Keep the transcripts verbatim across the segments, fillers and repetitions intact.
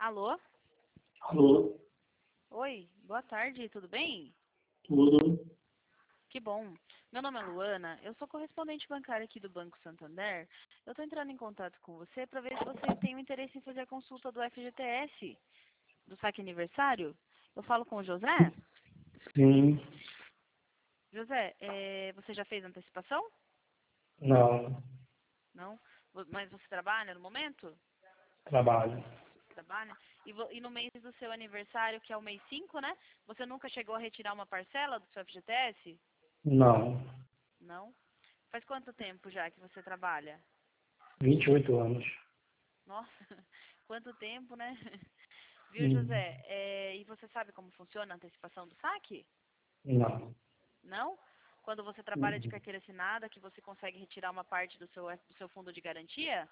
Alô? Alô, Oi, boa tarde, tudo bem? tudo? Que bom. Meu nome é Luana, eu sou correspondente bancária aqui do Banco Santander. Eu estou entrando em contato com você para ver se você tem um interesse em fazer a consulta do F G T S, do saque aniversário. Eu falo com o José? Sim, José, é, você já fez antecipação? não, Não? Vo- Mas você trabalha no momento? trabalho. Trabalha? E, vo- e no mês do seu aniversário, que é o mês cinco, né? Você nunca chegou a retirar uma parcela do seu F G T S? Não, Não? Faz quanto tempo já que você trabalha? vinte e oito anos. Nossa, quanto tempo, né? Viu, Hum, José? É, e você sabe como funciona a antecipação do saque? Não, Não? Quando você trabalha de hum, carteira assinada, que você consegue retirar uma parte do seu, do seu fundo de garantia?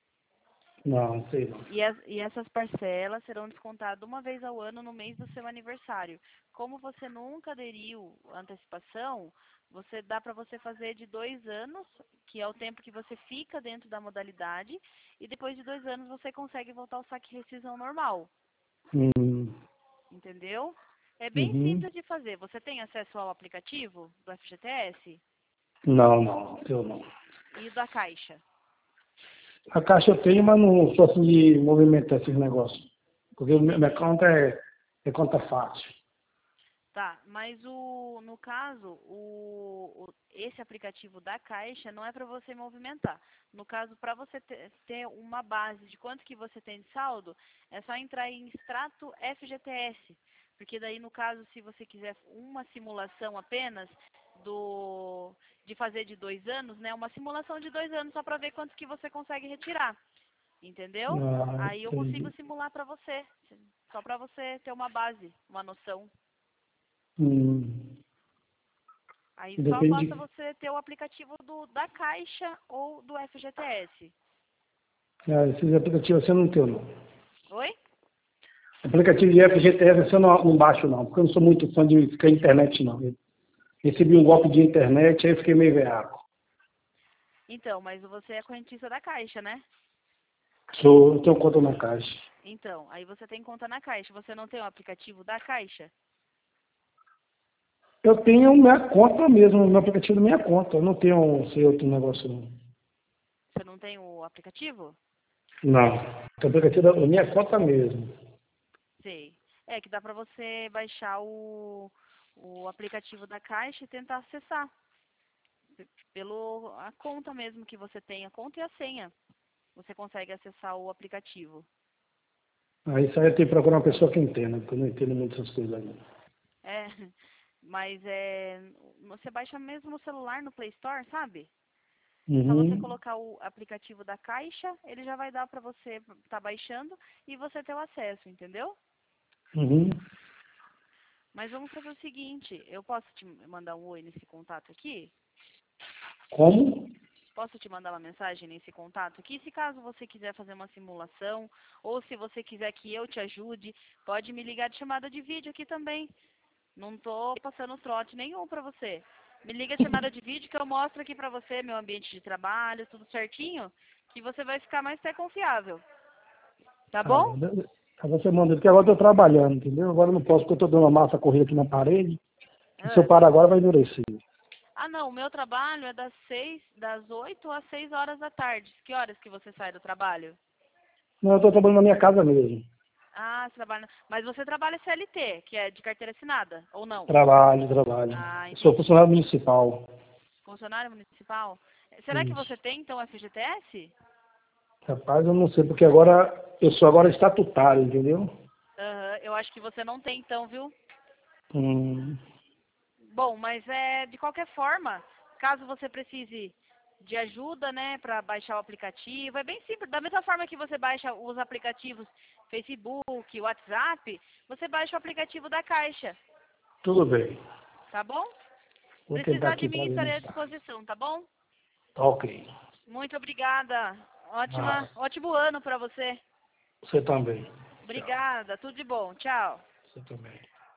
não, sei não. E, as- e essas parcelas serão descontadas uma vez ao ano no mês do seu aniversário. Como você nunca aderiu à antecipação, você dá para você fazer de dois anos, que é o tempo que você fica dentro da modalidade, e depois de dois anos você consegue voltar ao saque rescisão normal. Hum, Entendeu? É bem uhum. simples de fazer. Você tem acesso ao aplicativo do F G T S Não, não, eu não. e da Caixa? A caixa eu tenho, mas não sou assim de movimentar esses negócios. Porque o meu- minha Entendi. conta é, é conta fácil. Tá, mas o, no caso, o, o- esse aplicativo da Caixa não é para você movimentar. No caso, para você ter, ter uma base de quanto que você tem de saldo, é só entrar em extrato F G T S. Porque daí, no caso, se você quiser uma simulação apenas do de fazer de dois anos, né? Uma simulação de dois anos só para ver quanto que você consegue retirar. Entendeu? Ah, Aí eu consigo entendi. simular para você, só para você ter uma base, uma noção. Hum, Aí só basta depende. você ter o aplicativo do, da Caixa ou do F G T S. Ah, esses aplicativos você não tem, não. Oi? Aplicativo de F G T S você não, não baixo, não. Porque eu não sou muito fã de ficar na internet, não. Recebi um golpe de internet, aí eu fiquei meio veaco. Então, mas você é correntista da Caixa, né? Sou, eu tenho conta na Caixa. Então, aí você tem conta na Caixa. Você não tem o aplicativo da Caixa? Eu tenho minha conta mesmo, meu aplicativo da minha conta. Eu não tenho esse outro negócio, não. Você não tem o aplicativo? Não. O aplicativo da minha conta mesmo. Sei. É que dá pra você baixar o, o aplicativo da Caixa e tentar acessar. P- Pelo a conta mesmo que você tem, a conta e a senha. Você consegue acessar o aplicativo. Aí isso aí eu tenho que procurar uma pessoa que entenda, porque eu não entendo muito essas coisas ainda. É, mas é, você baixa mesmo no celular, no Play Store, sabe? É só você Uhum. colocar o aplicativo da Caixa, ele já vai dar pra você estar baixando e você ter o acesso, entendeu? Uhum. Mas vamos fazer o seguinte, eu posso te mandar um oi nesse contato aqui? Como? Posso te mandar uma mensagem nesse contato aqui? Se caso você quiser fazer uma simulação, ou se você quiser que eu te ajude, pode me ligar de chamada de vídeo aqui também. Não tô passando trote nenhum pra você. Me liga de chamada de vídeo que eu mostro aqui pra você meu ambiente de trabalho, tudo certinho, que você vai ficar mais até confiável. Tá Tá bom? bom. Aí você manda, porque agora eu tô trabalhando, entendeu? Agora eu não posso, porque eu tô dando uma massa corrida aqui na parede. E se eu Ah, parar agora, vai endurecer. Ah, não, o meu trabalho é das seis, das oito às seis horas da tarde. Que horas que você sai do trabalho? Não, eu tô trabalhando na minha casa mesmo. Ah, você trabalha. Mas você trabalha C L T, que é de carteira assinada, ou não? Trabalho, trabalho. Ah, Eu sou entendi. funcionário municipal. Funcionário municipal? Será que Isso. você tem, então, F G T S? Rapaz, eu não sei, porque agora eu sou agora estatutário, entendeu? Aham, eu acho que você não tem, então, viu? Hum, Bom, mas é de qualquer forma, caso você precise de ajuda, né, para baixar o aplicativo, é bem simples. Da mesma forma que você baixa os aplicativos Facebook, WhatsApp, você baixa o aplicativo da Caixa, tudo bem. tá bom? Vou tentar Precisar de aqui mim, para ver estarei mais à tarde. disposição, tá bom? Tá ok. Muito obrigada. Ah, Ótima, ótimo ano para você. você também. Tchau. Obrigada, tudo de bom. Tchau. Você também.